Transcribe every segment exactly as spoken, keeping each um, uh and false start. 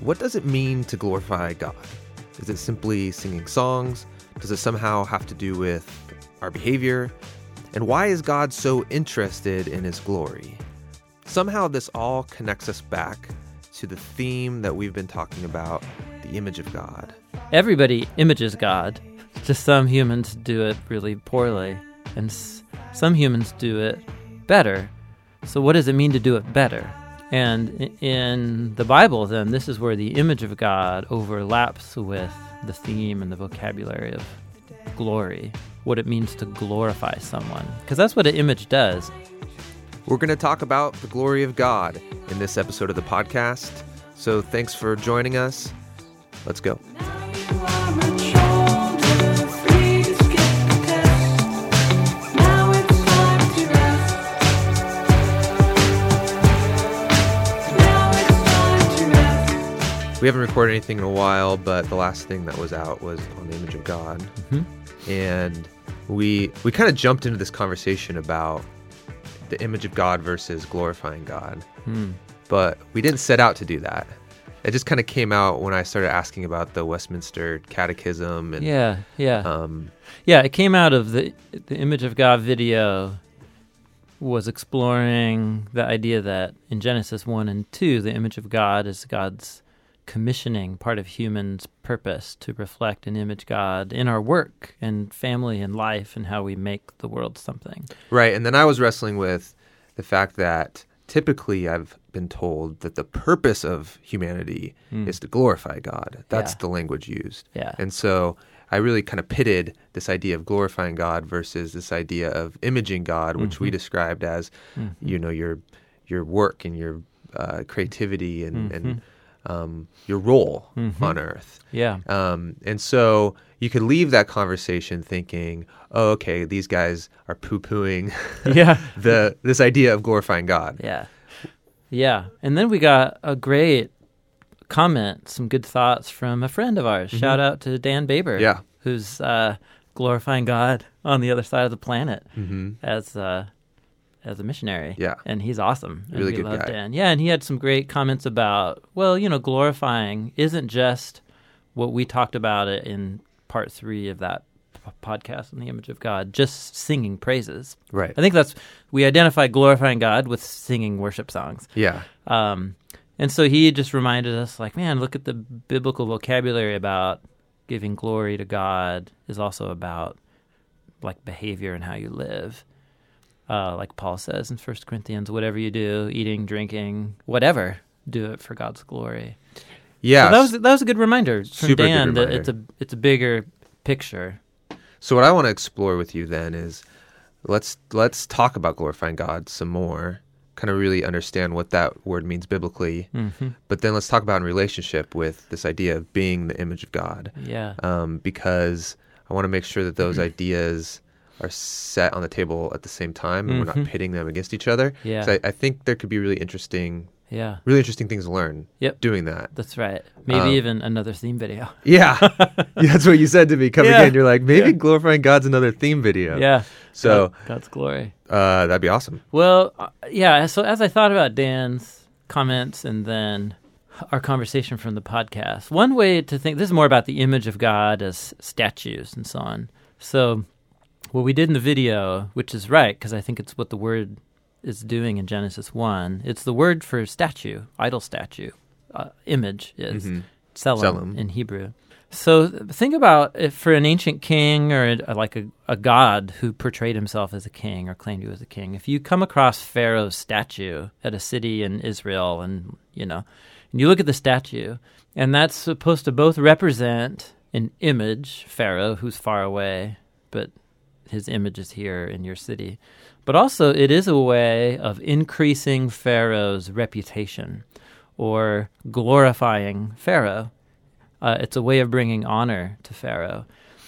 what does it mean to glorify God? Is it simply singing songs? Does it somehow have to do with our behavior? And why is God so interested in his glory? Somehow this all connects us back to the theme that we've been talking about, the image of God. Everybody images God. Just some humans do it really poorly, and s- some humans do it better. So what does it mean to do it better? And in the Bible, then, this is where the image of God overlaps with the theme and the vocabulary of glory, what it means to glorify someone. Because that's what an image does. We're going to talk about the glory of God in this episode of the podcast. So thanks for joining us. Let's go. We haven't recorded anything in a while, but the last thing that was out was on the image of God. Mm-hmm. And we we kind of jumped into this conversation about the image of God versus glorifying God. Mm. But we didn't set out to do that. It just kind of came out when I started asking about the Westminster Catechism. And, yeah, yeah. Um, yeah, it came out of the the image of God video was exploring the idea that in Genesis one and two, the image of God is God's commissioning, part of humans' purpose to reflect and image God in our work and family and life and how we make the world something. Right, and then I was wrestling with the fact that typically I've been told that the purpose of humanity mm. is to glorify God. That's yeah. the language used. Yeah. And so I really kind of pitted this idea of glorifying God versus this idea of imaging God, which mm-hmm. we described as, mm-hmm. you know, your your work and your uh, creativity and, mm-hmm. and um, your role mm-hmm. on earth. Yeah. Um, and so you could leave that conversation thinking, oh, okay, these guys are poo-pooing yeah. the this idea of glorifying God. Yeah. Yeah. And then we got a great comment, some good thoughts from a friend of ours. Mm-hmm. Shout out to Dan Baber, yeah. who's uh, glorifying God on the other side of the planet mm-hmm. as uh, as a missionary. Yeah. And he's awesome. And really we good love guy. Dan. Yeah, and he had some great comments about, well, you know, glorifying isn't just what we talked about it in part three of that p- podcast on the image of God, just singing praises. Right. I think that's, we identify glorifying God with singing worship songs. Yeah. Um, and so he just reminded us, like, man, look at the biblical vocabulary about giving glory to God is also about, like, behavior and how you live. Uh, like Paul says in First Corinthians, whatever you do, eating, drinking, whatever, do it for God's glory. Yeah, so that was that was a good reminder from Super Dan good reminder. that it's a it's a bigger picture. So what I want to explore with you then is let's let's talk about glorifying God some more, kind of really understand what that word means biblically. Mm-hmm. But then let's talk about in relationship with this idea of being the image of God. Yeah, um, because I want to make sure that those ideas are set on the table at the same time, and mm-hmm. we're not pitting them against each other. Yeah. So I, I think there could be really interesting, yeah, really interesting things to learn. Yep. Doing that. That's right. Maybe um, even another theme video. Yeah, yeah, that's what you said to me coming yeah. in. You're like, maybe yeah. glorifying God's another theme video. Yeah. So God, God's glory. Uh, that'd be awesome. Well, uh, yeah. So as I thought about Dan's comments and then our conversation from the podcast, one way to think, this is more about the image of God as statues and so on. So what we did in the video, which is right, because I think it's what the word is doing in Genesis one, it's the word for statue, idol statue, uh, image is mm-hmm. tselem, tselem in Hebrew. So think about if for an ancient king or a, like a, a god who portrayed himself as a king or claimed he was a king, if you come across Pharaoh's statue at a city in Israel and, you know, and you look at the statue, and that's supposed to both represent an image, Pharaoh, who's far away, but his image is here in your city. But also it is a way of increasing Pharaoh's reputation or glorifying Pharaoh. Uh, it's a way of bringing honor to Pharaoh.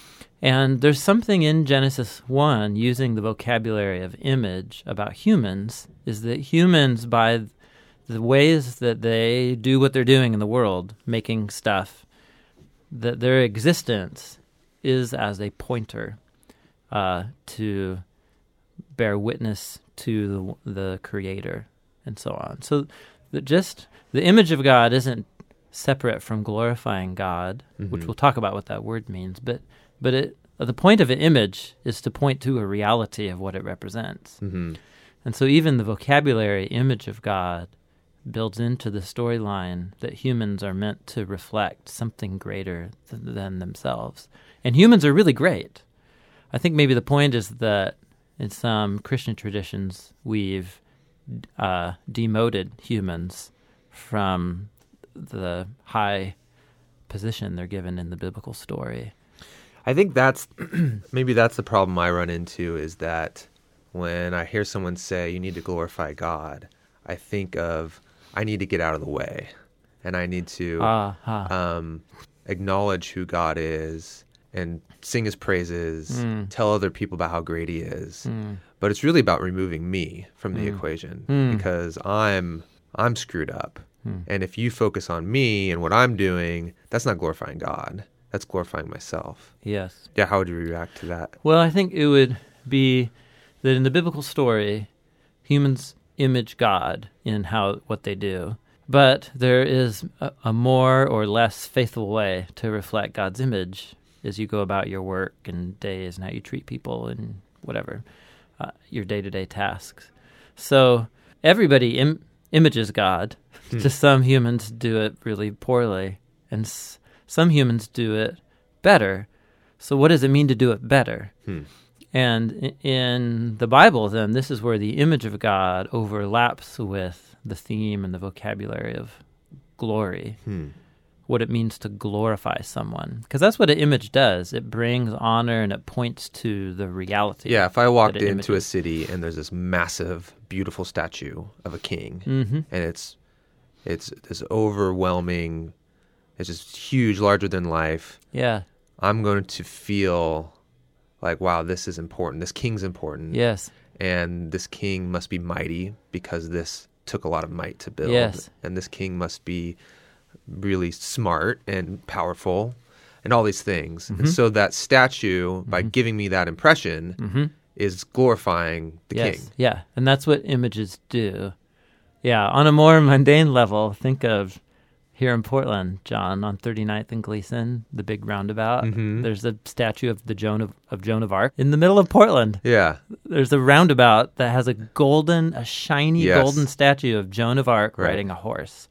And there's something in Genesis one, using the vocabulary of image about humans, is that humans, by the ways that they do what they're doing in the world, making stuff, that their existence is as a pointer Uh, to bear witness to the, the Creator and so on. So that just the image of God isn't separate from glorifying God, Mm-hmm. which we'll talk about what that word means. But but it, the point of an image is to point to a reality of what it represents. Mm-hmm. And so even the vocabulary image of God builds into the storyline that humans are meant to reflect something greater th- than themselves. And humans are really great. I think maybe the point is that in some Christian traditions, we've uh, demoted humans from the high position they're given in the biblical story. I think that's maybe that's the problem I run into, is that when I hear someone say you need to glorify God, I think of I need to get out of the way, and I need to Ah, ah. um, acknowledge who God is and sing his praises, Mm. tell other people about how great he is. Mm. But it's really about removing me from the Mm. equation Mm. because I'm I'm screwed up. Mm. And if you focus on me and what I'm doing, that's not glorifying God. That's glorifying myself. Yes. Yeah, how would you react to that? Well, I think it would be that in the biblical story, humans image God in how what they do, but there is a, a more or less faithful way to reflect God's image as you go about your work and days and how you treat people and whatever, uh, your day-to-day tasks. So everybody Im- images God. Hmm. Just some humans do it really poorly, and s- some humans do it better. So what does it mean to do it better? Hmm. And i- in the Bible, then, this is where the image of God overlaps with the theme and the vocabulary of glory, Hmm. what it means to glorify someone. Because that's what an image does. It brings honor and it points to the reality. Yeah, if I walked that it into a images. city and there's this massive, beautiful statue of a king, Mm-hmm. and it's it's this overwhelming, it's just huge, larger than life, Yeah. I'm going to feel like, wow, this is important. This king's important. Yes. And this king must be mighty because this took a lot of might to build. Yes. And this king must be really smart and powerful and all these things. Mm-hmm. And so that statue, by giving me that impression, Mm-hmm. is glorifying the yes. king. Yeah. And that's what images do. Yeah. On a more mundane level, think of here in Portland, John, on thirty-ninth and Gleason, the big roundabout. Mhm. There's a statue of the Joan of, of Joan of Arc in the middle of Portland. Yeah. There's a roundabout that has a golden, a shiny Yes. golden statue of Joan of Arc Right. riding a horse.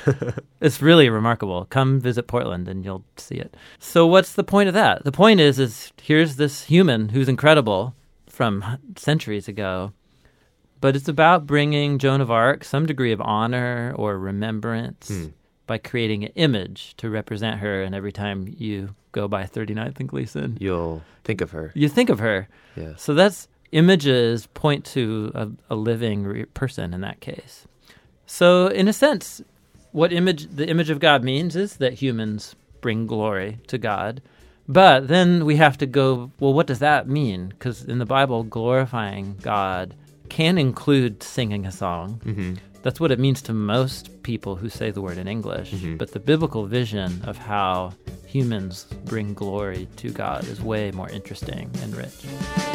It's really remarkable. Come visit Portland and you'll see it. So what's the point of that? The point is, is here's this human who's incredible from centuries ago, but it's about bringing Joan of Arc some degree of honor or remembrance Hmm. by creating an image to represent her. And every time you go by thirty-ninth and Gleason, You'll think of her. you think of her. Yeah. So that's images point to a, a living re- person in that case. So in a sense, what image the image of God means is that humans bring glory to God. But then we have to go, well, what does that mean? Because in the Bible, glorifying God can include singing a song. Mm-hmm. That's what it means to most people who say the word in English. Mhm. But the biblical vision of how humans bring glory to God is way more interesting and rich.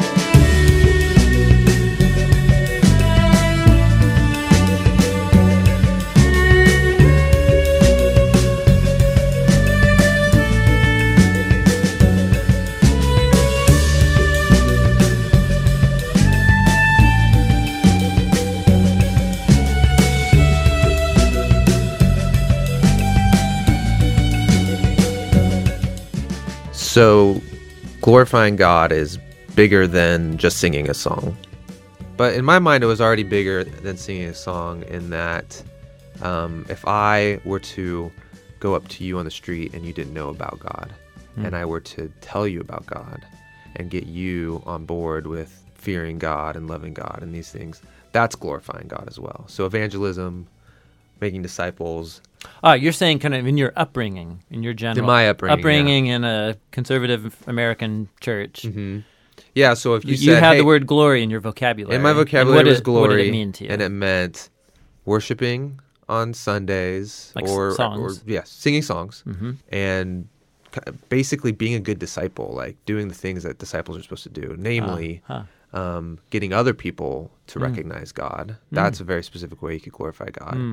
So, glorifying God is bigger than just singing a song. But in my mind, it was already bigger than singing a song in that um, if I were to go up to you on the street and you didn't know about God, Mm. and I were to tell you about God and get you on board with fearing God and loving God and these things, that's glorifying God as well. So evangelism, making disciples. Ah, you're saying kind of in your upbringing, in your general In my upbringing, upbringing in a conservative American church. hmm Yeah, so if you, You, said, had hey, the word glory in your vocabulary. in my And vocabulary what was did- glory, What did it mean to you? and it meant worshiping on Sundays, Like s- or, songs. or yes, singing songs, hmm and ki- basically being a good disciple, like doing the things that disciples are supposed to do, namely huh. um, getting other people to Mm. recognize God. That's a very specific way you could glorify God. Mm.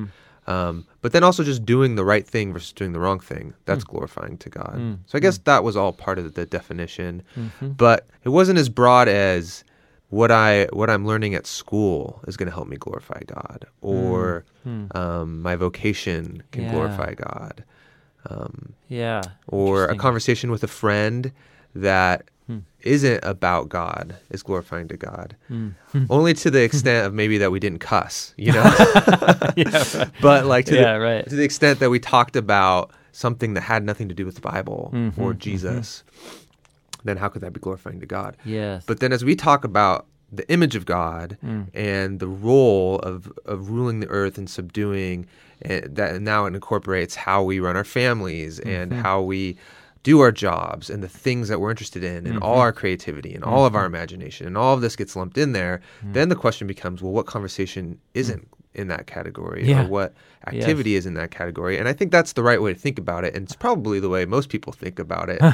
Um, but then also just doing the right thing versus doing the wrong thing. That's mm. glorifying to God. Mm. So I guess mm. that was all part of the definition. Mm-hmm. But it wasn't as broad as what, I, what I'm learning at school is going to help me glorify God. Or mm. um, my vocation can yeah. glorify God. Um, yeah. Or a conversation with a friend that hmm. isn't about God is glorifying to God. Hmm. Only to the extent of maybe that we didn't cuss, you know? yeah, right. But like to, yeah, the, right. to the extent that we talked about something that had nothing to do with the Bible mm-hmm, or Jesus, mm-hmm. then how could that be glorifying to God? Yes. But then as we talk about the image of God mm. and the role of, of ruling the earth and subduing, and that now it incorporates how we run our families mm-hmm. and how we do our jobs and the things that we're interested in and mm-hmm. all our creativity and mm-hmm. all of our imagination and all of this gets lumped in there, mm-hmm. then the question becomes, well, what conversation isn't mm-hmm. in that category yeah. or what activity yes. is in that category? And I think that's the right way to think about it, and it's probably the way most people think about it.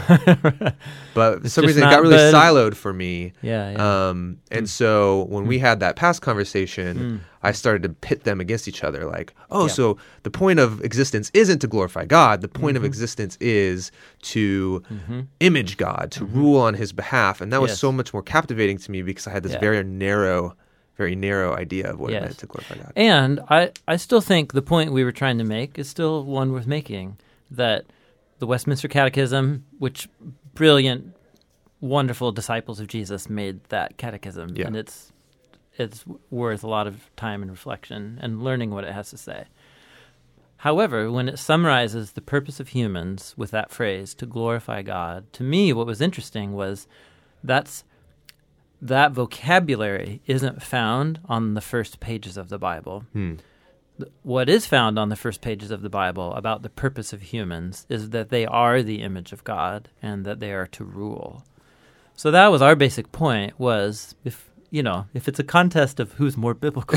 But for some reason it got really bad. siloed for me. Yeah, yeah. Um, and mm. so when mm. we had that past conversation, mm. I started to pit them against each other like, oh, yeah. so the point of existence isn't to glorify God. The point mm-hmm. of existence is to mm-hmm. image God, to mm-hmm. rule on his behalf. And that was yes. so much more captivating to me because I had this yeah. very narrow, very narrow idea of what yes. it meant to glorify God. And I, I still think the point we were trying to make is still one worth making, that the Westminster Catechism, which brilliant, wonderful disciples of Jesus made that catechism, yeah. and it's it's worth a lot of time and reflection and learning what it has to say. However, when it summarizes the purpose of humans with that phrase, to glorify God, to me what was interesting was that's that vocabulary isn't found on the first pages of the Bible. Hmm. What is found on the first pages of the Bible about the purpose of humans is that they are the image of God and that they are to rule. So that was our basic point, was if you know, if it's a contest of who's more biblical.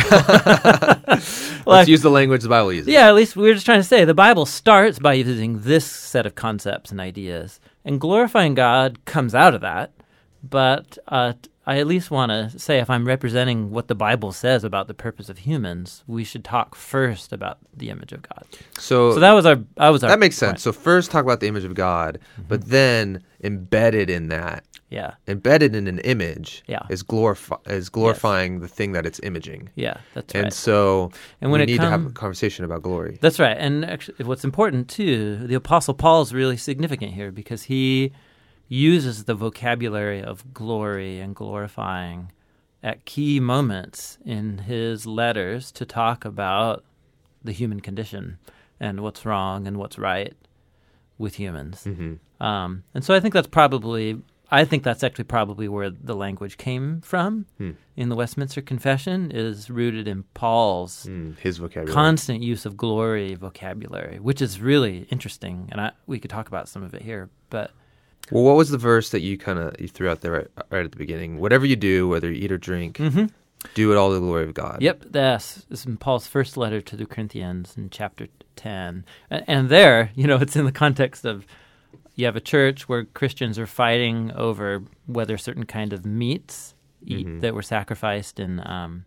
Let's like, use the language the Bible uses. Yeah, at least we were just trying to say the Bible starts by using this set of concepts and ideas, and glorifying God comes out of that. But uh, I at least want to say, if I'm representing what the Bible says about the purpose of humans, we should talk first about the image of God. So, so that was our that was our that makes point. sense. So first talk about the image of God, mm-hmm. but then embedded in that, yeah, embedded in an image, yeah. is glorify is glorifying yes. the thing that it's imaging. Yeah, that's and right. So and when we it need come, to have a conversation about glory. That's right. And actually, what's important too, the Apostle Paul is really significant here because he uses the vocabulary of glory and glorifying at key moments in his letters to talk about the human condition and what's wrong and what's right with humans. Mm-hmm. Um, and so I think that's probably, I think that's actually probably where the language came from hmm. in the Westminster Confession, is rooted in Paul's mm, his vocabulary. constant use of glory vocabulary, which is really interesting. And I, we could talk about some of it here, but... Well, what was the verse that you kind of you threw out there right, right at the beginning? Whatever you do, whether you eat or drink, mm-hmm. do it all to the glory of God. Yep, that's this is in Paul's first letter to the Corinthians in chapter ten. And, and there, you know, it's in the context of you have a church where Christians are fighting over whether certain kind of meats eat, mm-hmm. that were sacrificed in um,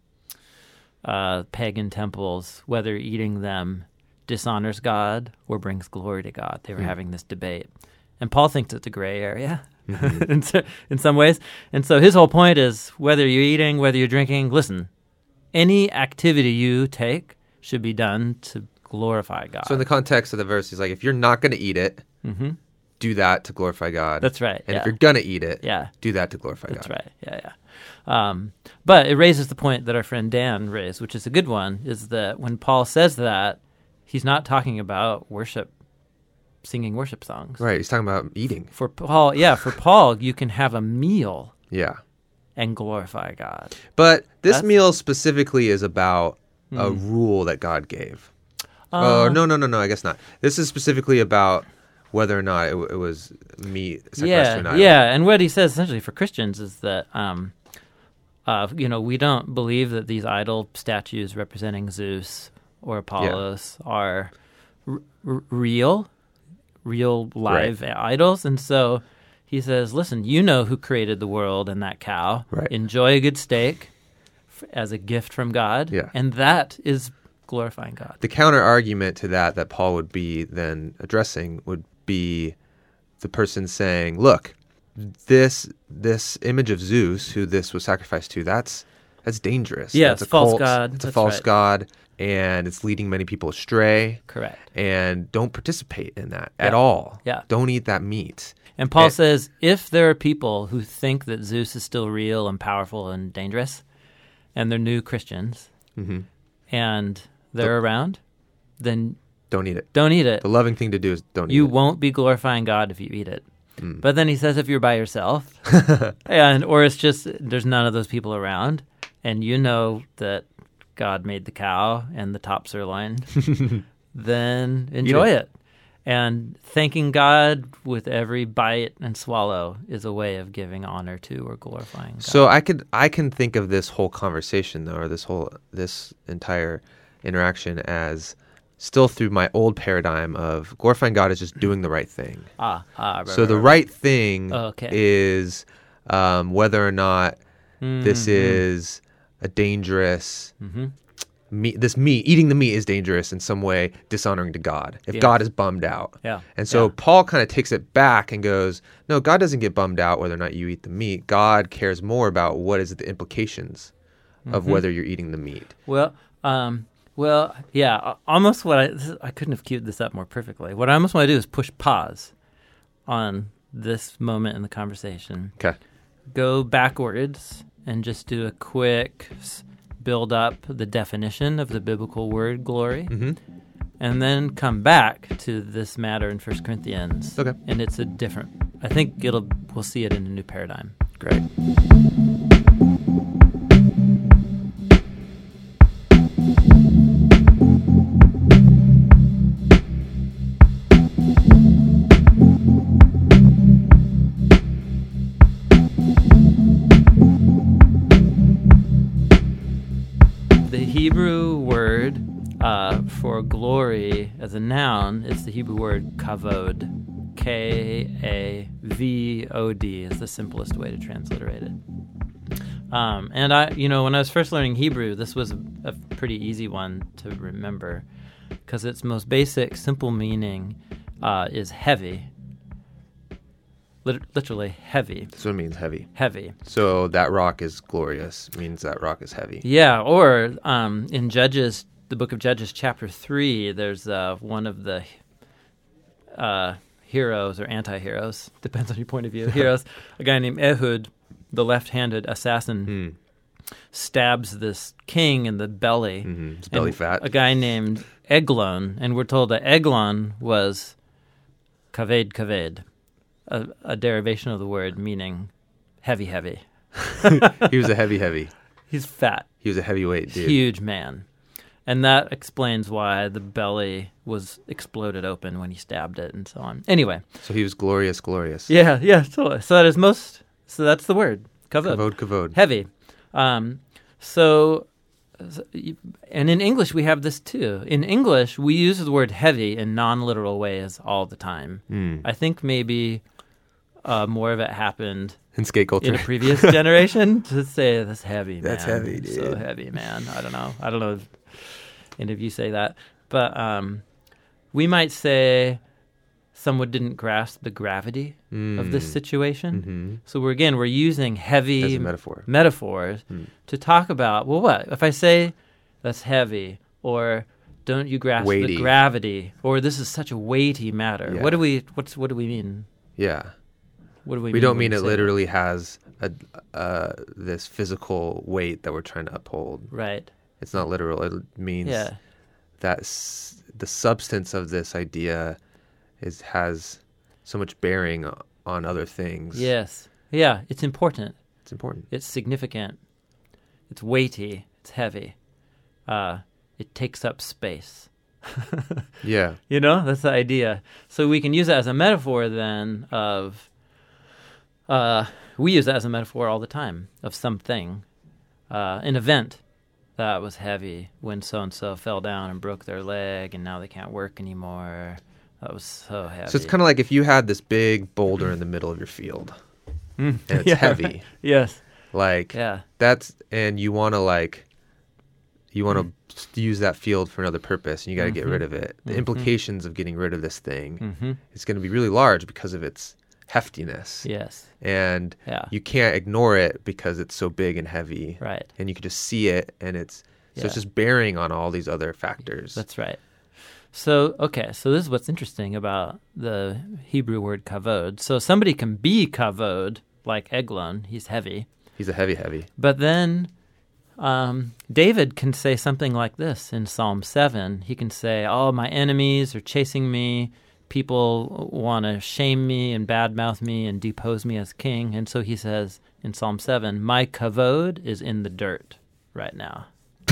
uh, pagan temples, whether eating them dishonors God or brings glory to God. They were mm-hmm. having this debate. And Paul thinks it's a gray area mm-hmm. in, so, in some ways. And so his whole point is whether you're eating, whether you're drinking, listen, any activity you take should be done to glorify God. So in the context of the verse, he's like, if you're not going to eat it, mm-hmm. do that to glorify God. That's right. And yeah. if you're going to eat it, yeah. do that to glorify That's God. That's right. Yeah, yeah. Um, but it raises the point that our friend Dan raised, which is a good one, is that when Paul says that, he's not talking about worship, singing worship songs. Right, he's talking about eating. For Paul, yeah, for Paul, you can have a meal yeah. and glorify God. But this That's, meal specifically is about mm. a rule that God gave. Oh, uh, uh, no, no, no, no, I guess not. This is specifically about whether or not it, it was meat sacrificed yeah, to an idol. Yeah, and what he says essentially for Christians is that, um, uh, you know, we don't believe that these idol statues representing Zeus or Apollos yeah. are r- r- real. real live right. idols. And so he says, listen, you know who created the world and that cow. Right. Enjoy a good steak f- as a gift from God. Yeah. And that is glorifying God. The counter argument to that that Paul would be then addressing would be the person saying, look, this this image of Zeus, who this was sacrificed to, that's that's dangerous. Yeah, that's it's a false cult. god. It's a That's false right. god, and it's leading many people astray. Correct. And don't participate in that at Yeah. all. Yeah. Don't eat that meat. And Paul And- says, if there are people who think that Zeus is still real and powerful and dangerous, and they're new Christians, Mhm. and they're around, then Don't eat it. don't eat it. The loving thing to do is don't You eat won't be glorifying God if you eat it. Mm. But then he says if you're by yourself, and or it's just there's none of those people around, and you know that God made the cow and the top sirloin, then enjoy it. it. And thanking God with every bite and swallow is a way of giving honor to or glorifying God. So I could I can think of this whole conversation though, or this whole this entire interaction as still through my old paradigm of glorifying God is just doing the right thing. ah, ah, right, So right, the right. right thing Oh, okay. is um, whether or not this Mhm. is a dangerous Mhm. meat. This meat, eating the meat, is dangerous in some way, dishonoring to God. If Yeah. God is bummed out, Yeah. and so Yeah. Paul kind of takes it back and goes, "No, God doesn't get bummed out whether or not you eat the meat. God cares more about what is the implications of Mm-hmm. whether you're eating the meat." Well, um, well, yeah, a- almost what I this, I couldn't have queued this up more perfectly. What I almost want to do is push pause on this moment in the conversation. Okay. Go backwards and just do a quick s- build up the definition of the biblical word glory, Mm-hmm. and then come back to this matter in First Corinthians. Okay. And it's a different. I think it'll we'll see it in a new paradigm. Great. The Hebrew word uh, for glory as a noun is the Hebrew word kavod. K A V O D is the simplest way to transliterate it. Um, and I, you know, when I was first learning Hebrew, this was a, a pretty easy one to remember because its most basic, simple meaning uh, is heavy. Lit- literally heavy. That's what it means, heavy. Heavy. So that rock is glorious, means that rock is heavy. Yeah, or um, in Judges, the book of Judges, chapter three, there's uh, one of the uh, heroes or anti-heroes, depends on your point of view, heroes, a guy named Ehud, the left-handed assassin, Mm. stabs this king in the belly. Mm-hmm. It's belly And fat. A guy named Eglon, and we're told that Eglon was kaved kaved, a, a derivation of the word meaning heavy heavy. He was a heavy, heavy. He's fat. He was a heavyweight dude. Huge man. And that explains why the belly was exploded open when he stabbed it and so on. Anyway. So he was glorious, glorious. Yeah, yeah. So, so that is most, so that's the word. Kavod. Kavod, kavod. Heavy. Um, so, and in English we have this too. In English, we use the word heavy in non-literal ways all the time. Mm. I think maybe uh, more of it happened In skate culture. in a previous generation to say that's heavy, man. That's heavy, dude. So heavy, man. I don't know. I don't know if any of you say that. But um, we might say someone didn't grasp the gravity of this Mm. situation. Mm-hmm. So we're again, we're using heavy As a metaphor. metaphors Mm. to talk about, well, what? If I say that's heavy, or don't you grasp Weighty. the gravity, or this is such a weighty matter. Yeah. What do we, what's, what do we mean? Yeah. What do we, We mean don't when mean we it say that? literally has a uh, this physical weight that we're trying to uphold. Right. It's not literal. It means Yeah. that s- the substance of this idea is has so much bearing o- on other things. Yes. Yeah, it's important. It's important. It's significant. It's weighty. It's heavy. Uh, it takes up space. Yeah. You know, that's the idea. So we can use that as a metaphor then of, uh, we use that as a metaphor all the time of something, uh, an event that was heavy when so-and-so fell down and broke their leg and now they can't work anymore. That was so heavy. So it's kind of like if you had this big boulder in the middle of your field Mm. and it's Yeah. heavy. Yes. Like Yeah. that's and you want to like you want to use that field for another purpose, and you got to Mm-hmm. get rid of it. The Mm-hmm. implications of getting rid of this thing Mm-hmm. is going to be really large because of its heftiness. Yes. And Yeah. you can't ignore it because it's so big and heavy. Right. And you can just see it, and it's so Yeah. it's just bearing on all these other factors. That's right. So, okay, so this is what's interesting about the Hebrew word kavod. So somebody can be kavod, like Eglon, he's heavy. He's a heavy, heavy. But then um, David can say something like this in Psalm seven. He can say, oh, my enemies are chasing me. People want to shame me and badmouth me and depose me as king. And so he says in Psalm seven, my kavod is in the dirt right now.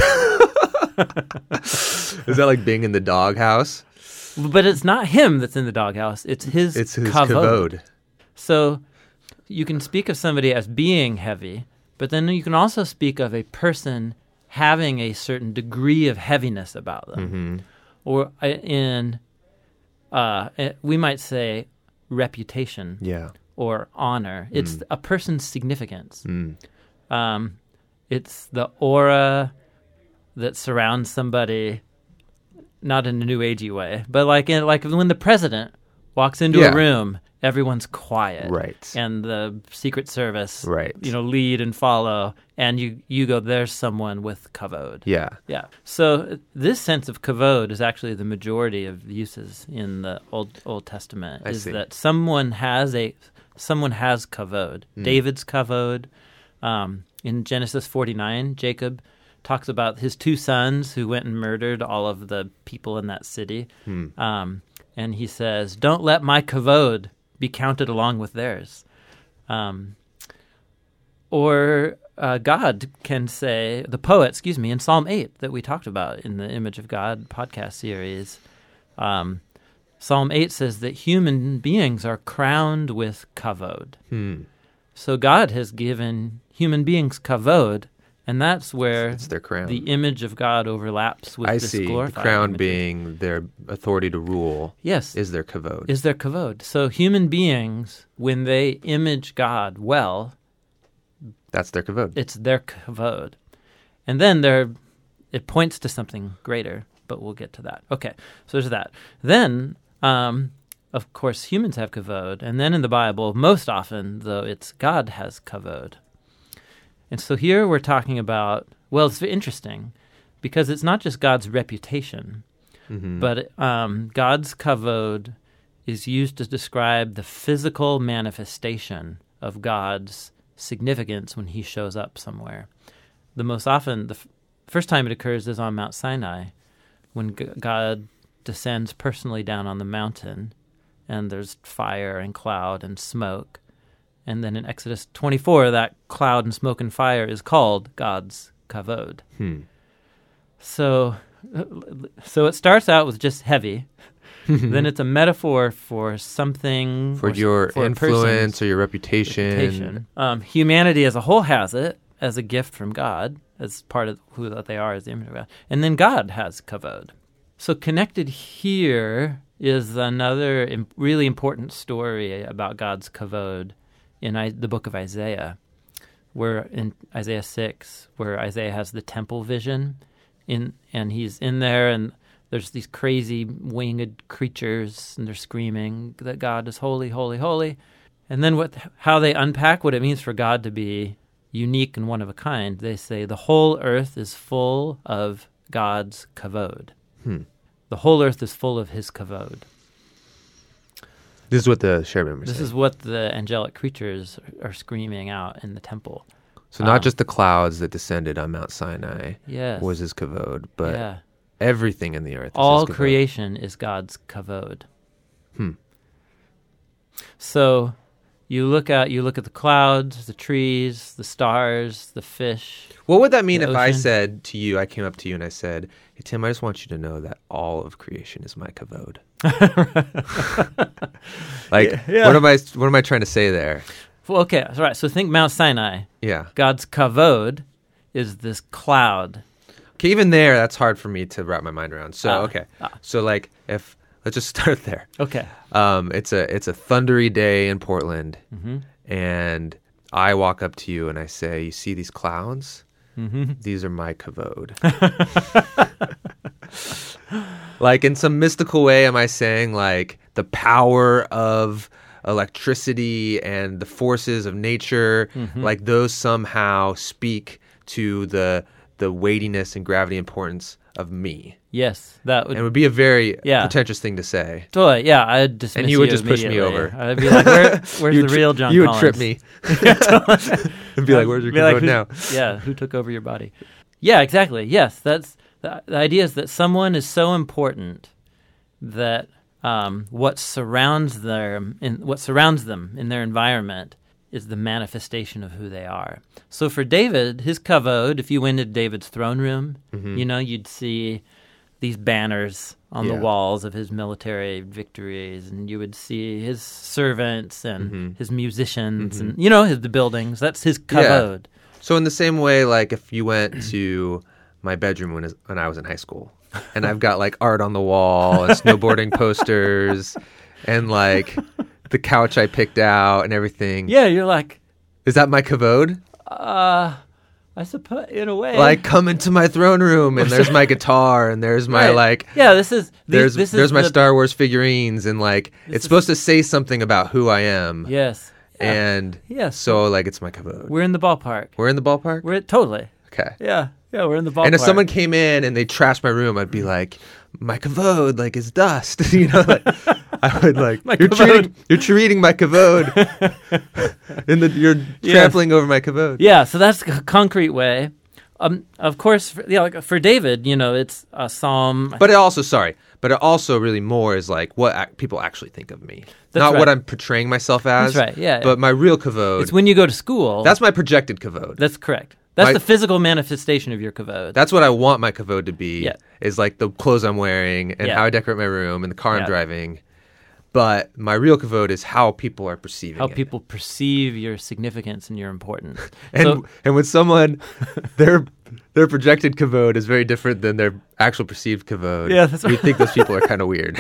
Is that like being in the doghouse? But it's not him that's in the doghouse. It's his It's his kavod. kavod. So you can speak of somebody as being heavy, but then you can also speak of a person having a certain degree of heaviness about them. Mm-hmm. Or uh, in, uh, eh, we might say, reputation Yeah. or honor. It's Mm. a person's significance. Mm. Um, it's the aura that surrounds somebody, not in a new agey way, but like in, like when the president walks into Yeah. a room, everyone's quiet, Right. and the Secret Service, Right. you know, lead and follow, and you you go, there's someone with kavod. Yeah. Yeah. So uh, this sense of kavod is actually the majority of uses in the Old Old Testament. I is see. that someone has a someone has kavod. Mm. David's kavod. Um, in Genesis forty-nine, Jacob talks about his two sons who went and murdered all of the people in that city. Mm. Um, and he says, "Don't let my kavod be counted along with theirs." Um, or uh, God can say, the poet, excuse me, in Psalm eight that we talked about in the Image of God podcast series, um, Psalm eight says that human beings are crowned with kavod. Hmm. So God has given human beings kavod, and that's where It's their crown. the image of God overlaps with I this see. The glorified crown imagery. being their authority to rule Yes. is their kavod. is their kavod. So human beings, when they image God well, That's their kavod. it's their kavod. And then there, it points to something greater, but we'll get to that. Okay, so there's that. Then, um, of course, humans have kavod. And then in the Bible, most often, though, it's God has kavod. And so here we're talking about, well, it's interesting because it's not just God's reputation, Mhm. but um, God's kavod is used to describe the physical manifestation of God's significance when he shows up somewhere. The most often, the f- first time it occurs is on Mount Sinai, when G- God descends personally down on the mountain, and there's fire and cloud and smoke. And then in Exodus twenty-four, that cloud and smoke and fire is called God's kavod. Hmm. So, so it starts out with just heavy. Then it's a metaphor for something for or s- your for a influence person's or your reputation. reputation. Um, humanity as a whole has it as a gift from God, as part of who that they are as the image of God. And then God has kavod. So connected here is another im- really important story about God's kavod in I- the book of Isaiah, where in Isaiah six, where Isaiah has the temple vision, in and he's in there, and there's these crazy winged creatures, and they're screaming that God is holy, holy, holy. And then what? How they unpack what it means for God to be unique and one of a kind. They say the whole earth is full of God's kavod. Hmm. The whole earth is full of his kavod. This is what the cherubim are This saying. is what the angelic creatures are screaming out in the temple. So not um, just the clouds that descended on Mount Sinai Yes. was his kavod, but yeah. everything in the earth. Is All his kavod. creation is God's kavod. Hmm. So you look at you look at the clouds, the trees, the stars, the fish. What would that mean The if I ocean. said to you, I came up to you and I said, hey, Tim, I just want you to know that all of creation is my kavod. Like, Yeah, yeah. what am I what am I trying to say there? Well, okay, all right. So think Mount Sinai. Yeah. God's kavod is this cloud. Okay, even there, that's hard for me to wrap my mind around. So, Ah, okay. ah. So, like, if, let's just start there. Okay. Um, it's a it's a thundery day in Portland, Mm-hmm. and I walk up to you and I say, you see these clouds? Mm-hmm. These are my kavod. Like, in some mystical way, am I saying, like, the power of electricity and the forces of nature, mm-hmm. like, those somehow speak to the the weightiness and gravity importance of me? Yes, that would... And it would be a very yeah. pretentious thing to say. Totally, yeah, I'd dismiss And you would you just push me over. I'd be like, Where, where's the tri- real John You would Collins? trip me. And be like, where's your be like, kavod who, now? Yeah, who took over your body? Yeah, exactly. Yes, that's... The, the idea is that someone is so important that um, what surrounds them, in, what surrounds them in their environment is the manifestation of who they are. So for David, his kavod, if you went into David's throne room, mm-hmm. you know, you'd see these banners on yeah. the walls of his military victories, and you would see his servants and mm-hmm. his musicians, mm-hmm. and you know, his, the buildings. That's his kavod. Yeah. So in the same way, like if you went to my bedroom when when I was in high school, and I've got like art on the wall and snowboarding posters, and like the couch I picked out and everything. Yeah, you're like, is that my kavod? Uh, I suppose in a way. Like, come into my throne room, and there's my guitar, and there's my right. like. Yeah, this is these, there's this there's is my the, Star Wars figurines, and like it's is, supposed to say something about who I am. Yes. Yeah. And yes. so like it's my kavod. We're in the ballpark. We're in the ballpark? We're totally. Okay. Yeah. Yeah, we're in the ballpark. And if someone came in and they trashed my room, I'd be like, my kavod, like, is dust. You know, like, I would like, my you're kavod. treating, you're treating my kavod. in the, you're yes. trampling over my kavod. Yeah, so that's a concrete way. Um, of course, for, yeah, like for David, you know, it's a psalm. But it also, sorry, but it also really more is like what ac- people actually think of me. That's Not right. what I'm portraying myself as. That's right, yeah. But my real kavod. It's when you go to school. That's my projected kavod. That's correct. That's my, the physical manifestation of your kavod. That's what I want my kavod to be, yeah. is like the clothes I'm wearing and yeah. how I decorate my room and the car yeah. I'm driving. But my real kavod is how people are perceiving how it. How people perceive your significance and your importance. and so, and when someone, their their projected kavod is very different than their actual perceived kavod, yeah, that's we right. think those people are kind of weird.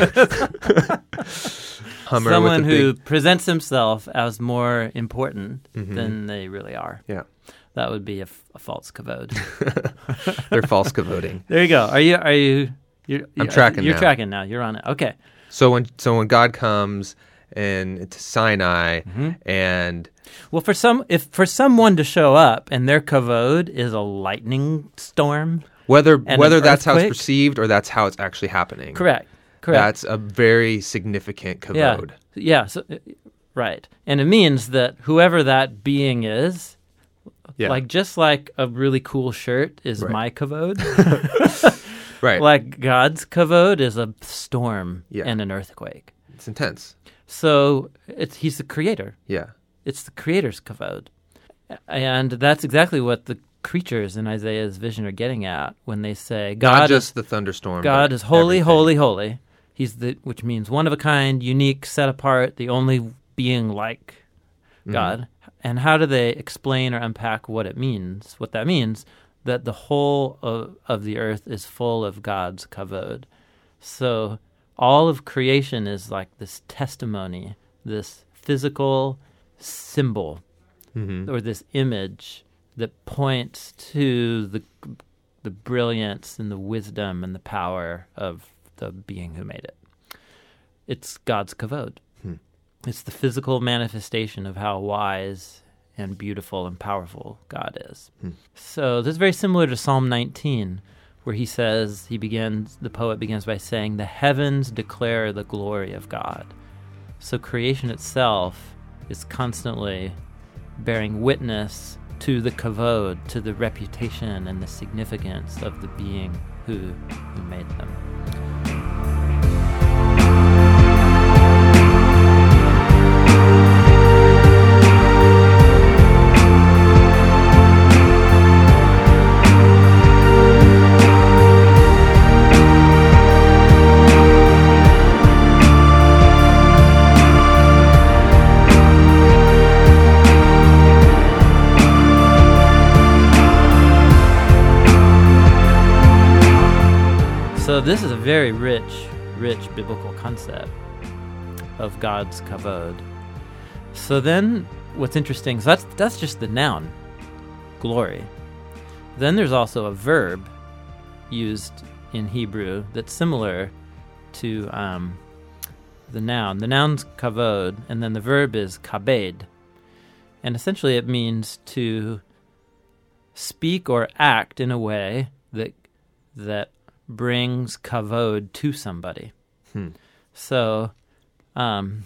Hummer Someone with who big... presents himself as more important mm-hmm. than they really are. Yeah. That would be a, f- a false kavod. They're false kavoding. There you go. Are you? Are you? You're, you're, I'm tracking. You're now. tracking now. You're on it. Okay. So when so when God comes and to Sinai mm-hmm. and well, for some, if for someone to show up and their kavod is a lightning storm, whether whether that's earthquake, how it's perceived or that's how it's actually happening. Correct. Correct. That's a very significant kavod. Yeah. Yeah. So, right. And it means that whoever that being is. Yeah. Like just like a really cool shirt is right. my kavod. Right. Like God's kavod is a storm yeah. and an earthquake. It's intense. So it's he's the creator. Yeah. It's the creator's kavod. And that's exactly what the creatures in Isaiah's vision are getting at when they say God Not just is, the thunderstorm. God is holy, everything. holy, holy. He's the which means one of a kind, unique, set apart, the only being like mm-hmm. God. And how do they explain or unpack what it means? What that means, that the whole of, of the earth is full of God's kavod. So all of creation is like this testimony, this physical symbol, mm-hmm. or this image that points to the the brilliance and the wisdom and the power of the being who made it. It's God's kavod. Hmm. It's the physical manifestation of how wise and beautiful and powerful God is. Hmm. So this is very similar to Psalm nineteen, where he says, he begins, the poet begins by saying, the heavens declare the glory of God. So creation itself is constantly bearing witness to the kavod, to the reputation and the significance of the being who, who made them. So this is a very rich, rich biblical concept of God's kavod. So then what's interesting, so that's that's just the noun, glory. Then there's also a verb used in Hebrew that's similar to um, the noun. The noun's kavod, and then the verb is kabed. And essentially it means to speak or act in a way that that brings kavod to somebody. Hmm. So um,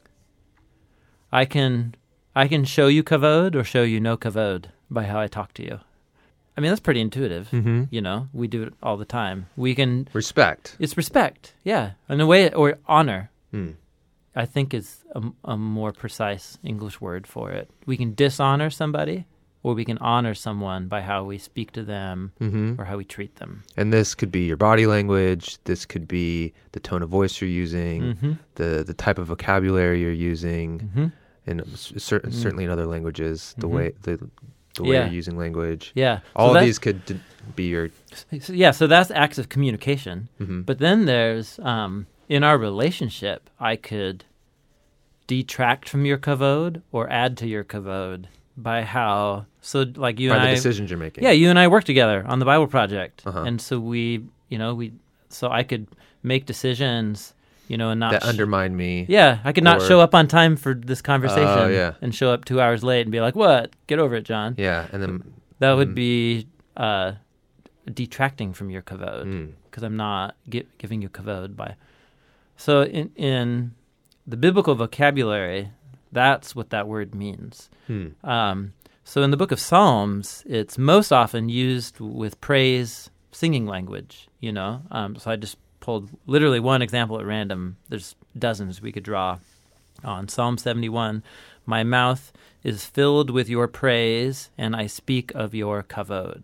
I can I can show you kavod or show you no kavod by how I talk to you. I mean, that's pretty intuitive. Mm-hmm. You know, we do it all the time. We can... Respect. It's respect, yeah. In a way, or honor, Hmm. I think is a, a more precise English word for it. We can dishonor somebody, or we can honor someone by how we speak to them Mm-hmm. or how we treat them. And this could be your body language. This could be the tone of voice you're using, Mm-hmm. the the type of vocabulary you're using, Mm-hmm. and cer- Mm. certainly in other languages, the Mhm. way the the way Yeah. you're using language. Yeah. All So of that- these could d- be your. so- yeah, so that's acts of communication. Mhm. But then there's, um, in our relationship, I could detract from your kavod or add to your kavod by how, so like you by and the I, decisions you're making. yeah, you and I work together on the Bible project. Uh-huh. And so we, you know, we, so I could make decisions, you know, and not, that sh- undermine me. yeah, I could not or- show up on time for this conversation Oh, yeah. and show up two hours late and be like, what? Get over it, John. Yeah, and then That would Mm. be uh, detracting from your kavod. mm, Because I'm not gi- giving you kavod by. So in in the biblical vocabulary, that's what that word means. hmm. Um, so in the book of Psalms, it's most often used with praise, singing language. You know, um, so I just pulled literally one example at random. There's dozens we could draw on. Psalm seventy-one, my mouth is filled with your praise, and I speak of your kavod.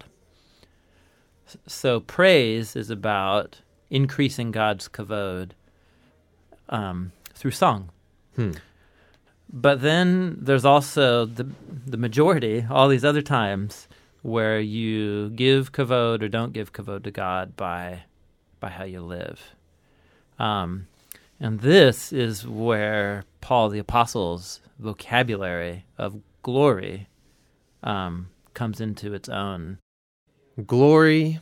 So praise is about increasing God's kavod um, through song. Hmm. But then there's also the the majority, all these other times, where you give kavod or don't give kavod to God by by how you live. Um, and this is where Paul the Apostle's vocabulary of glory um, comes into its own. Glory.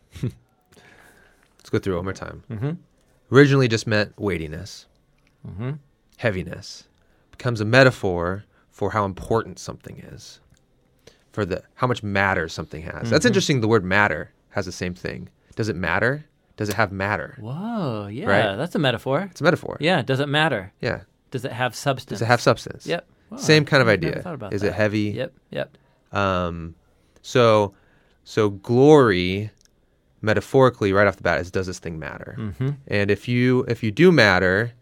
Let's go through it one more time. Mm-hmm. Originally just meant weightiness, Mm-hmm. heaviness. Becomes a metaphor for how important something is, for the how much matter something has. That's Mhm. interesting. The word matter has the same thing. Does it matter? Does it have matter? Whoa, yeah, Right? that's a metaphor. It's a metaphor. Yeah, does it matter? Yeah. Does it have substance? Does it have substance? Yep. Wow, Same kind of I've never idea. thought about Is that. it heavy? Yep, yep. Um, so, so glory, metaphorically, right off the bat, is does this thing matter? Mm-hmm. And if you if you do matter,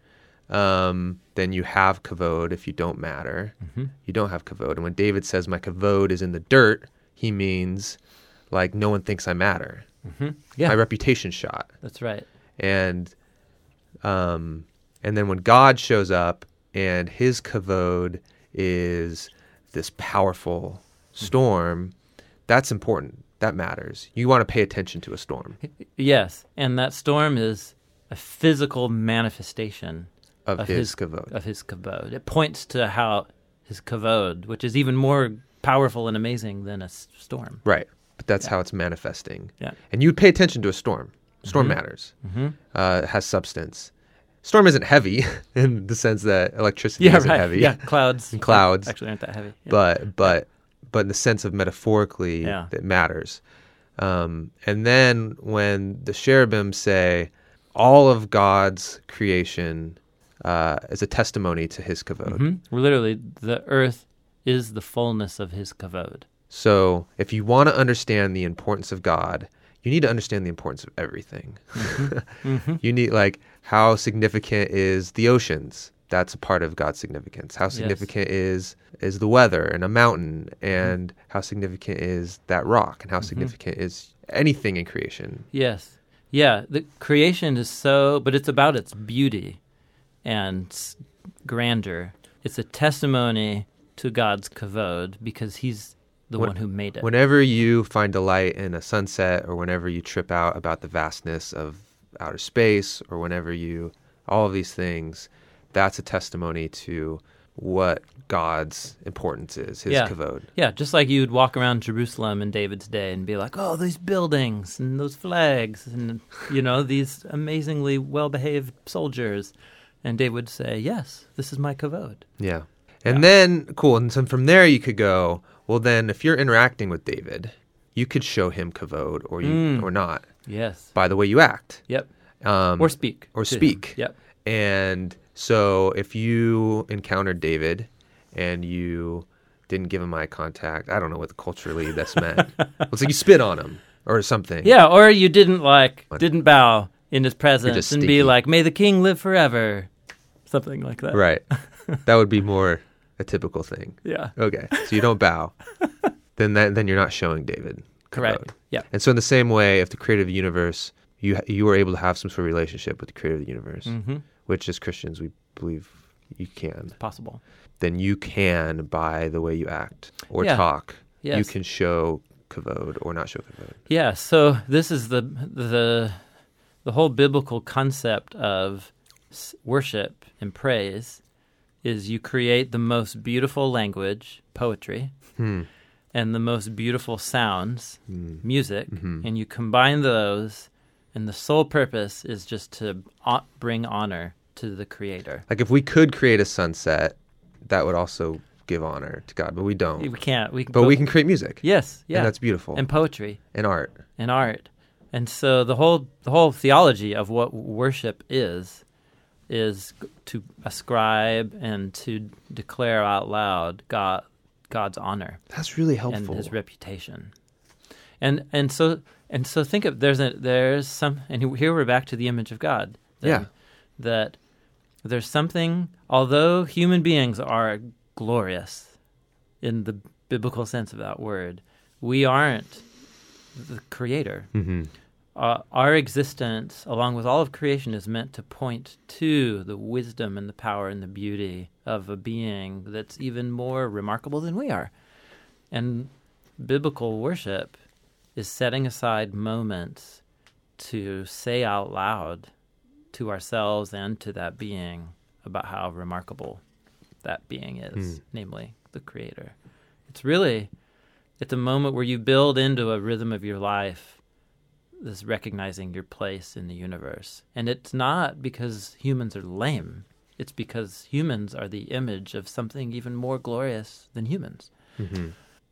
um, then you have kavod. If you don't matter, Mm-hmm. you don't have kavod. And when David says my kavod is in the dirt, he means like no one thinks I matter. Mm-hmm. Yeah, My reputation's shot. that's right. And um, and then when God shows up and his kavod is this powerful storm, that's important. That matters. You want to pay attention to a storm Yes, and that storm is a physical manifestation of, Of his, his- kavod. of his kavod. It points to how his kavod, which is even more powerful and amazing than a s- storm. Right. But that's Yeah. how it's manifesting. Yeah. And you pay attention to a storm. Storm Mhm. matters. Mm-hmm. Uh, it has substance. Storm isn't heavy in the sense that electricity Yeah, isn't right. heavy. Yeah, clouds. And clouds. actually aren't that heavy. Yeah. But but but in the sense of metaphorically, Yeah. it matters. Um, and then when the cherubim say, all of God's creation uh, is a testimony to his kavod. Mhm. We're literally, the earth is the fullness of his kavod. So if you want to understand the importance of God, you need to understand the importance of everything. Mm-hmm. You need, like, how significant is the oceans? That's a part of God's significance. How significant is is the weather and a mountain, and how significant is that rock, and how Mhm. significant is anything in creation. Yes. Yeah, the creation is so, but it's about its beauty and s- grandeur. It's a testimony to God's kavod because he's the When- one who made it. Whenever you find delight in a sunset, or whenever you trip out about the vastness of outer space, or whenever you, all of these things, that's a testimony to what God's importance is, his Yeah. kavod. Yeah, just like you'd walk around Jerusalem in David's day and be like, oh, these buildings and those flags and, you know, these amazingly well-behaved soldiers. And David would say, yes, this is my kavod. Yeah. And Yeah. then, cool, and so from there you could go, well then, if you're interacting with David, you could show him kavod or you Mm. or not Yes. by the way you act. Yep. Um, Or speak. Or to him. speak. Yep. And so if you encountered David and you didn't give him eye contact, I don't know what culturally this meant. It's like you spit on him or something. Yeah, or you didn't, like, didn't bow in his presence just and stinky. be like, may the king live forever. Something like that. Right. That would be more a typical thing. Yeah. Okay. So you don't bow. then that, then you're not showing David Correct. kavod. Yeah. And so in the same way, if the creator of the universe, you you were able to have some sort of relationship with the creator of the universe, Mm-hmm. which as Christians we believe you can, Possible. then you can, by the way you act or Yeah. talk, Yes. you can show kavod or not show kavod. Yeah, so this is the the the whole biblical concept of s- worship and praise is you create the most beautiful language, poetry, Hmm. and the most beautiful sounds, Hmm. music, Mhm. and you combine those, and the sole purpose is just to o- bring honor to the Creator. Like if we could create a sunset, that would also give honor to God, but we don't. We can't. We can, But we can create music. Yes, yeah, And that's beautiful. and poetry. And art. and art. And so the whole the whole theology of what worship is is to ascribe and to declare out loud God God's honor That's really and helpful. his reputation. And and so and so think of there's a there's some and here we're back to the image of God. then, Yeah. That there's something, although human beings are glorious in the biblical sense of that word, we aren't the creator. Mm-hmm. Uh, our existence, along with all of creation, is meant to point to the wisdom and the power and the beauty of a being that's even more remarkable than we are. And biblical worship is setting aside moments to say out loud to ourselves and to that being about how remarkable that being is, Mm. namely the Creator. It's really, it's a moment where you build into a rhythm of your life this recognizing your place in the universe. And it's not because humans are lame. It's because humans are the image of something even more glorious than humans. Mm-hmm.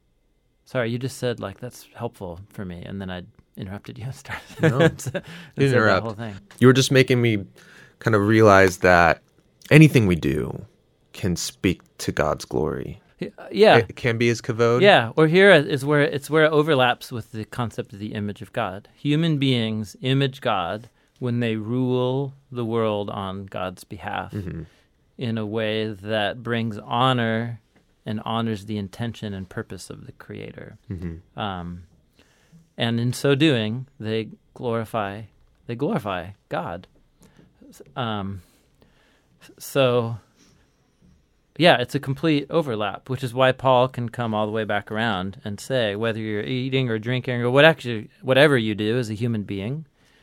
Sorry, you just said, like, that's helpful for me, and then I interrupted you and started. No, and said that interrupt. whole thing. You were just making me kind of realize that anything we do can speak to God's glory. Yeah. It can be his kavod. Yeah, or here is where it's where it overlaps with the concept of the image of God. Human beings image God when they rule the world on God's behalf Mm-hmm. in a way that brings honor and honors the intention and purpose of the Creator. Mm-hmm. Um, and in so doing, they glorify they glorify God. Um, so. Yeah, it's a complete overlap, which is why Paul can come all the way back around and say, whether you're eating or drinking or what actually, whatever you do as a human being,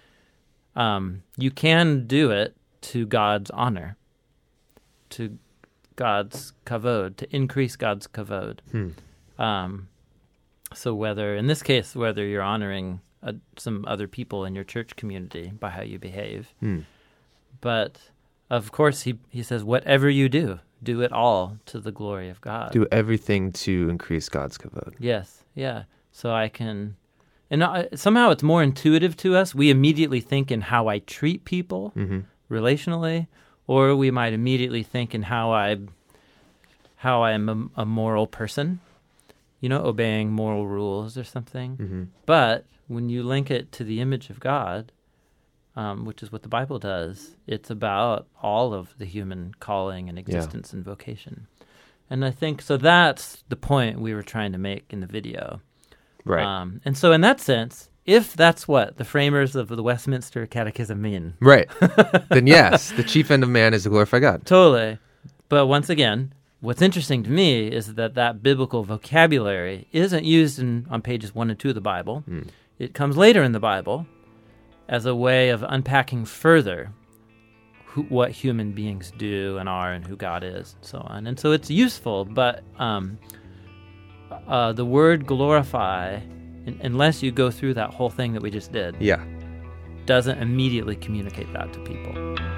um, you can do it to God's honor, to God's kavod, to increase God's kavod. Hmm. Um, so whether, in this case, whether you're honoring uh, some other people in your church community by how you behave, Hmm. but of course he, he says, whatever you do, do it all to the glory of God. Do everything to increase God's kavod. Yes, yeah. So I can, and I, somehow it's more intuitive to us. We immediately think in how I treat people Mm-hmm. relationally, or we might immediately think in how I, how I am a, a moral person, you know, obeying moral rules or something. Mm-hmm. But when you link it to the image of God, Um, which is what the Bible does, it's about all of the human calling and existence and vocation. And I think, so that's the point we were trying to make in the video. Right. Um, and so in that sense, if that's what the framers of the Westminster Catechism mean. Right. Then yes, the chief end of man is to glorify God. Totally. But once again, what's interesting to me is that that biblical vocabulary isn't used in, on pages one and two of the Bible. Mm. It comes later in the Bible as a way of unpacking further who, what human beings do and are and who God is and so on. And so it's useful, but um, uh, the word glorify, in, unless you go through that whole thing that we just did, Yeah. doesn't immediately communicate that to people.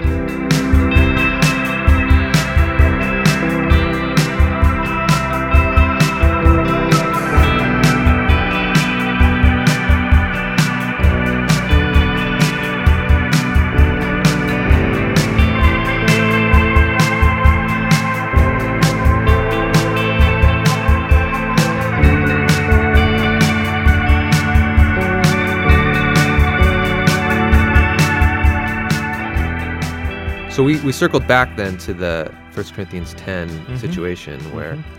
So we, we circled back then to the First Corinthians ten Mhm. situation where Mhm.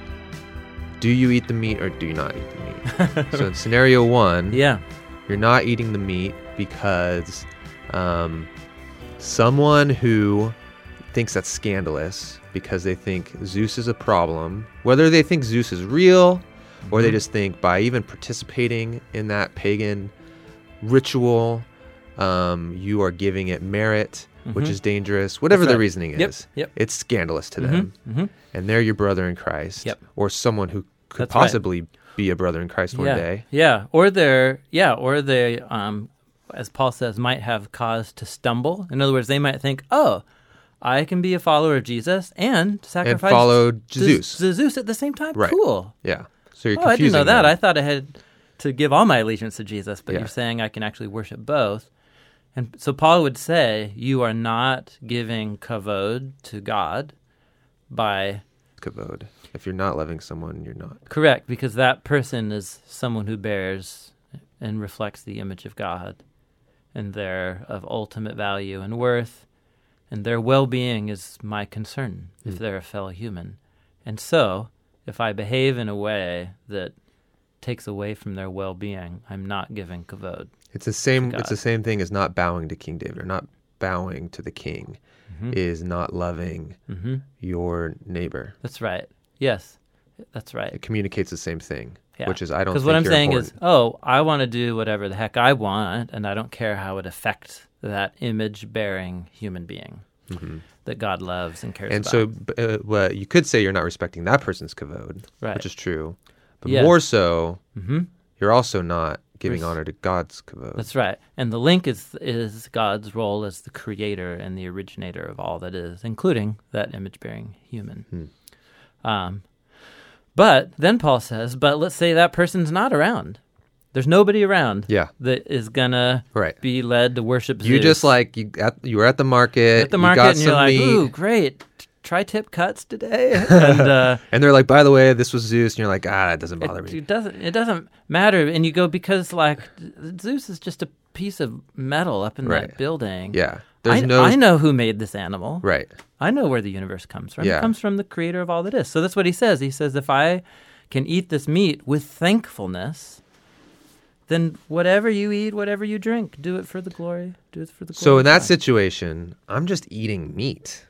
do you eat the meat or do you not eat the meat? So in scenario one, Yeah. you're not eating the meat because um, someone who thinks that's scandalous because they think Zeus is a problem, whether they think Zeus is real or they Mhm. just think by even participating in that pagan ritual, um, you are giving it merit, which Mhm. is dangerous, whatever That's the right. reasoning Yep, is. yep. It's scandalous to Mhm, them. mhm. And they're your brother in Christ. Yep. Or someone who could That's right. possibly be a brother in Christ one yeah. day. Yeah, or they're yeah, or they, um, as Paul says, might have cause to stumble. In other words, they might think, "Oh, I can be a follower of Jesus and sacrifice follow to- Zeus." to Zeus at the same time." Right. Cool. Yeah. So you're Oh, I didn't know confusing that. them. I thought I had to give all my allegiance to Jesus, but Yeah. you're saying I can actually worship both. And so Paul would say, you are not giving kavod to God by Kavod. If you're not loving someone, you're not. correct, because that person is someone who bears and reflects the image of God, and they're of ultimate value and worth, and their well-being is my concern if Mm. they're a fellow human. And so, if I behave in a way that takes away from their well-being, I'm not giving kavod. It's the same. to It's God. the same thing as not bowing to King David or not bowing to the king. Mhm. Is not loving Mm-hmm. your neighbor. That's right. Yes, that's right. It communicates the same thing, Yeah. which is I don't. Because think what I'm you're saying important. is, oh, I want to do whatever the heck I want, and I don't care how it affects that image-bearing human being Mhm. that God loves and cares And about. so, b- uh, well, you could say you're not respecting that person's kavod, Right. which is true, but Yes. more so, hmm you're also not giving Res- honor to God's kavod. That's right. And the link is is God's role as the creator and the originator of all that is, including that image-bearing human. Hmm. Um, but then Paul says, but let's say that person's not around. There's nobody around Yeah, that is going to right. be led to worship You Zeus. just like you at you were at the market. at the you market got and you're some like, meat, ooh, great. Tri-tip cuts today. and uh, and they're like, by the way, this was Zeus, and you're like, ah, that doesn't bother it, me. it doesn't it doesn't matter. And you go, because like Zeus is just a piece of metal up in Right. that building. Yeah, there's I, no I know who made this animal. right. I know where the universe comes from. Yeah. It comes from the creator of all that is. So that's what he says. He says, if I can eat this meat with thankfulness, then whatever you eat, whatever you drink, do it for the glory. Do it for the glory. So in of that God. situation, I'm just eating meat,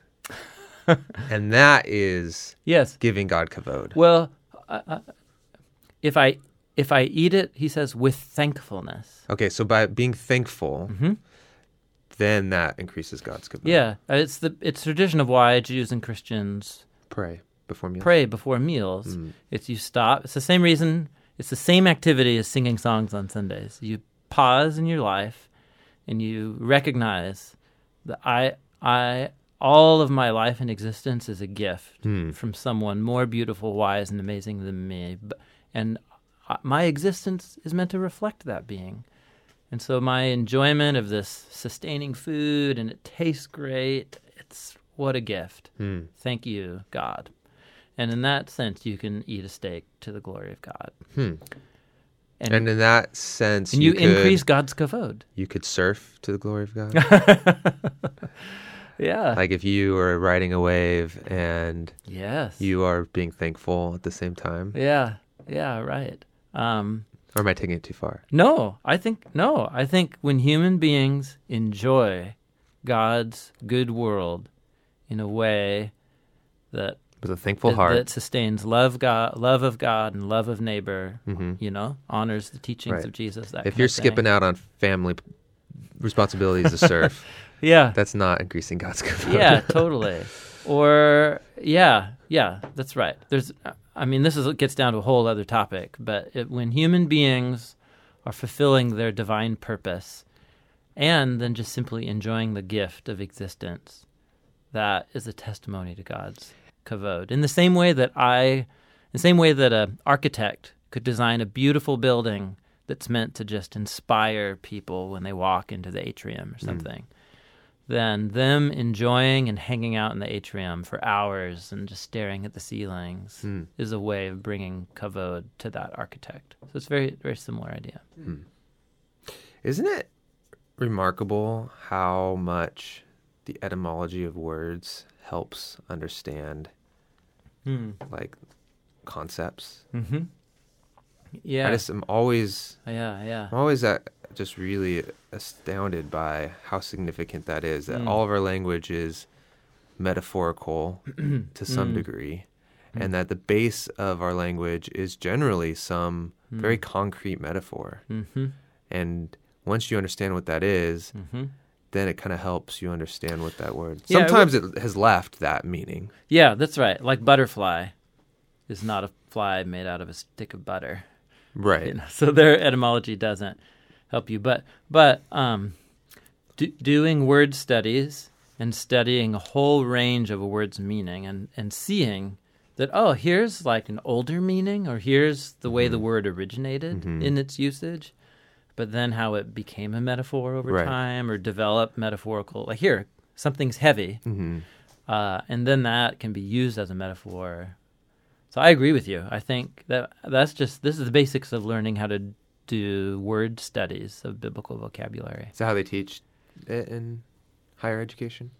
and that is yes. giving God kavod. Well, uh, uh, if I if I eat it, he says, with thankfulness. Okay, so by being thankful, hmm then that increases God's kavod. Yeah, uh, it's the it's tradition of why Jews and Christians Pray before meals. pray before meals. Mm. It's you stop. It's the same reason. It's the same activity as singing songs on Sundays. You pause in your life, and you recognize that I I all of my life and existence is a gift Hmm. from someone more beautiful, wise, and amazing than me. B- And uh, my existence is meant to reflect that being. And so my enjoyment of this sustaining food, and it tastes great, it's what a gift. Hmm. Thank you, God. And in that sense, you can eat a steak to the glory of God. Hmm. And, And in that sense, and you, you, could, increase God's kavod. You could surf to the glory of God. Yeah. Like if you are riding a wave and yes. you are being thankful at the same time. Yeah. Yeah, right. Um, Or am I taking it too far? no, I think, no, I think when human beings enjoy God's good world in a way that With a thankful that, heart. that sustains love God, love of God, and love of neighbor. hmm You know, honors the teachings Right. of Jesus. That If kind you're of thing. skipping out on family p- responsibilities to surf, Yeah. That's not increasing God's kavod. Yeah, totally. Or yeah, yeah, that's right. There's, I mean, this is gets down to a whole other topic. But it, when human beings are fulfilling their divine purpose, and then just simply enjoying the gift of existence, that is a testimony to God's kavod. In the same way that I, in the same way that an architect could design a beautiful building that's meant to just inspire people when they walk into the atrium or something, mm. then them enjoying and hanging out in the atrium for hours and just staring at the ceilings mm. is a way of bringing kavod to that architect. So it's a very, very similar idea. Mm. Isn't it remarkable how much the etymology of words helps understand mm. like concepts? Mm-hmm. Yeah, I just am always yeah yeah I'm always uh, just really astounded by how significant that is. That mm. all of our language is metaphorical to some mm. degree, mm. and that the base of our language is generally some mm. very concrete metaphor. Mm-hmm. And once you understand what that is, mm-hmm. then it kind of helps you understand what that word. Yeah, Sometimes it, w- it has left that meaning. Yeah, that's right. Like butterfly is not a fly made out of a stick of butter. Right. You know, so their etymology doesn't help you. But but um, do, doing word studies and studying a whole range of a word's meaning and, and seeing that, oh, here's like an older meaning, or here's the way mm-hmm. the word originated mm-hmm. in its usage, but then how it became a metaphor over right. time or developed metaphorical. Like here, something's heavy, mm-hmm. uh, and then that can be used as a metaphor. So I agree with you. I think that that's just, this is the basics of learning how to do word studies of biblical vocabulary. Is that how they teach it in higher education?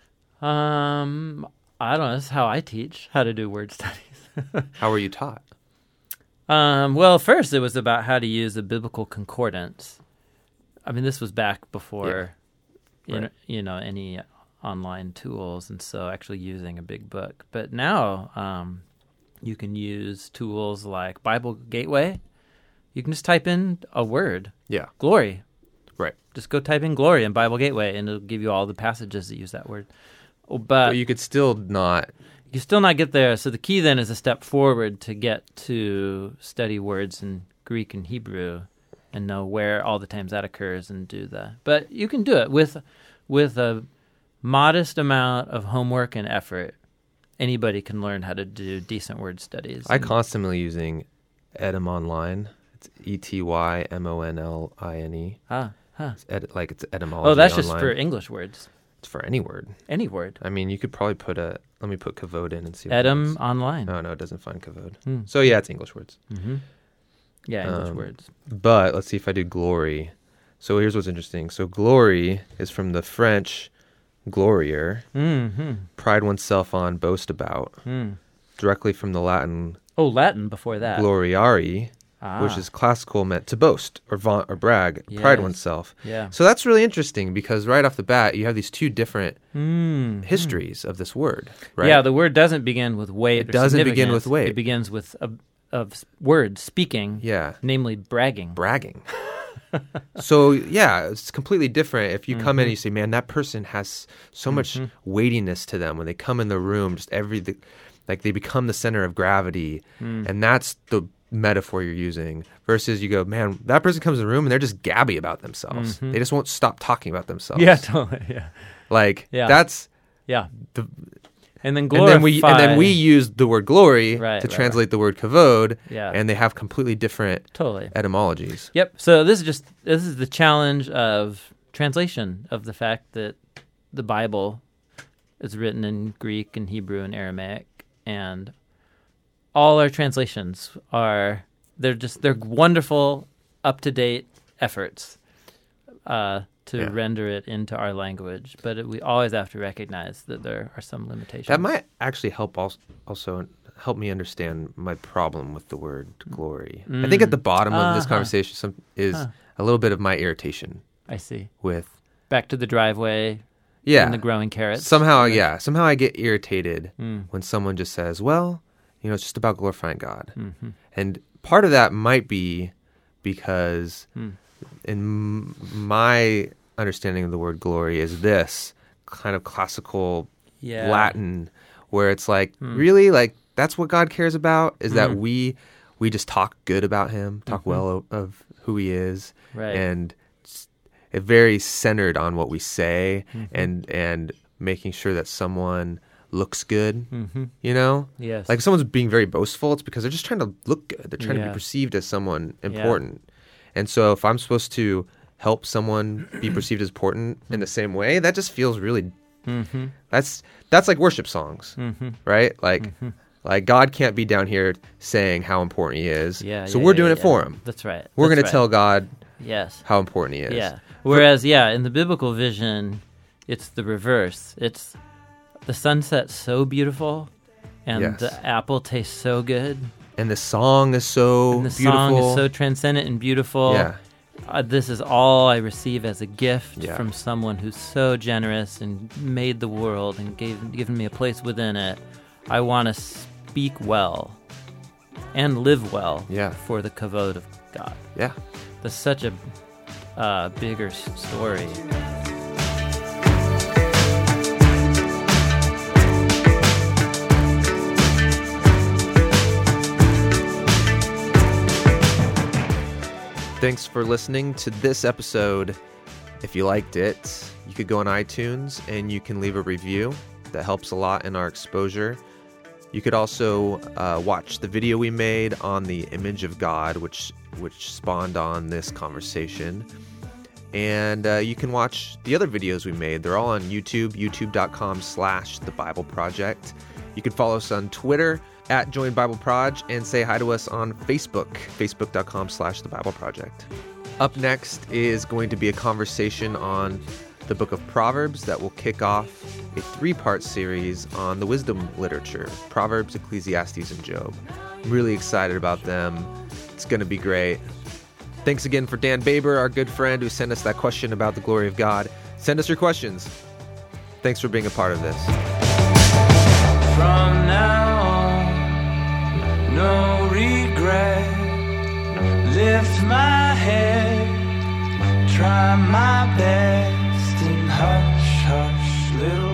Um, I don't know. That's how I teach how to do word studies. How were you taught? Um, well, first it was about how to use a biblical concordance. I mean, this was back before, yeah. right. you, know, you know, any online tools, and so actually using a big book. But now, um, you can use tools like Bible Gateway. You can just type in a word. Yeah. Glory. Right. Just go type in glory in Bible Gateway, and it'll give you all the passages that use that word. But, but you could still not... You can still not get there. So the key then is a step forward to get to study words in Greek and Hebrew and know where all the times that occurs and do that. But you can do it with with a modest amount of homework and effort. Anybody can learn how to do decent word studies. I constantly using Etym Online. It's E T Y M O N L I N E. Ah, huh. It's ed- like it's etymology. Oh, that's online. Just for English words. It's for any word. Any word. I mean, you could probably put a. Let me put kavod in and see. Etym Online. Oh no, it doesn't find kavod. Hmm. So yeah, it's English words. Mm-hmm. Yeah, English um, words. But let's see if I do glory. So here's what's interesting. So glory is from the French glorier, mm-hmm. pride oneself on, boast about. Mm. Directly from the Latin. Oh, Latin before that. Gloriari, ah. which is classical, meant to boast or vaunt or brag, yes. pride oneself. Yeah. So that's really interesting because right off the bat, you have these two different mm. histories mm. of this word. Right? Yeah, the word doesn't begin with weight. It or doesn't begin with weight. It begins with a, of words speaking. Yeah. Namely, bragging. Bragging. So yeah, it's completely different if you come mm-hmm. in and you say, man, that person has so much mm-hmm. weightiness to them when they come in the room, just every, the, like they become the center of gravity. Mm. And that's the metaphor you're using versus you go, man, that person comes in the room and they're just gabby about themselves. Mm-hmm. They just won't stop talking about themselves. Yeah, totally. Yeah. Like yeah. that's yeah. the, and then glorify. And then we and then we use the word glory right, to right, translate right. the word kavod. Yeah. And they have completely different totally. etymologies. Yep. So this is just this is the challenge of translation, of the fact that the Bible is written in Greek and Hebrew and Aramaic, and all our translations are they're just they're wonderful, up to date efforts uh, to yeah. render it into our language. But it, we always have to recognize that there are some limitations. That might actually help also, also help me understand my problem with the word glory. Mm. I think at the bottom of uh-huh. this conversation some, is huh. a little bit of my irritation. I see. With back to the driveway. Yeah. And the growing carrots. Somehow, right. yeah. Somehow I get irritated mm. when someone just says, well, you know, it's just about glorifying God. Mm-hmm. And part of that might be because mm. in my understanding of the word glory is this kind of classical Yeah. Latin, where it's like, Hmm. really, like that's what God cares about, is that Hmm. we we just talk good about him, talk Mhm. well of, of who he is, Right. and s- it very centered on what we say, Mhm. and and making sure that someone looks good, Mm-hmm. you know? Yes. Like if someone's being very boastful, it's because they're just trying to look good. They're trying to Yeah. be perceived as someone important. And so if I'm supposed to help someone be perceived as important in the same way, that just feels really Mm-hmm. that's that's like worship songs, Mm-hmm. right? Like Mhm. like God can't be down here saying how important he is. Yeah. So yeah, we're yeah, doing it yeah. for him. That's right. We're That's going to right. tell God Yes. how important he is. Yeah. Whereas, yeah, in the biblical vision, it's the reverse. It's the sunset's so beautiful, and Yes. the apple tastes so good, And the song is so and the beautiful. song is so transcendent and beautiful. Yeah. Uh, this is all I receive as a gift Yeah. from someone who's so generous and made the world and gave given me a place within it. I want to speak well and live well Yeah. for the kavod of God. Yeah. That's such a uh, bigger s- story. Thanks for listening to this episode. If you liked it, you could go on iTunes and you can leave a review. That helps a lot in our exposure. You could also uh, watch the video we made on the image of God, which which spawned on this conversation. And uh, you can watch the other videos we made. They're all on YouTube, youtube.com slash the Bible Project. You can follow us on Twitter at Join Bible Proj, and say hi to us on Facebook, facebook.com slash the Bible Project. Up next is going to be a conversation on the book of Proverbs that will kick off a three-part series on the wisdom literature, Proverbs, Ecclesiastes, and Job. I'm really excited about them. It's going to be great. Thanks again for Dan Baber, our good friend who sent us that question about the glory of God. Send us your questions. Thanks for being a part of this. From now on, no regret. Lift my head, try my best, and hush, hush, little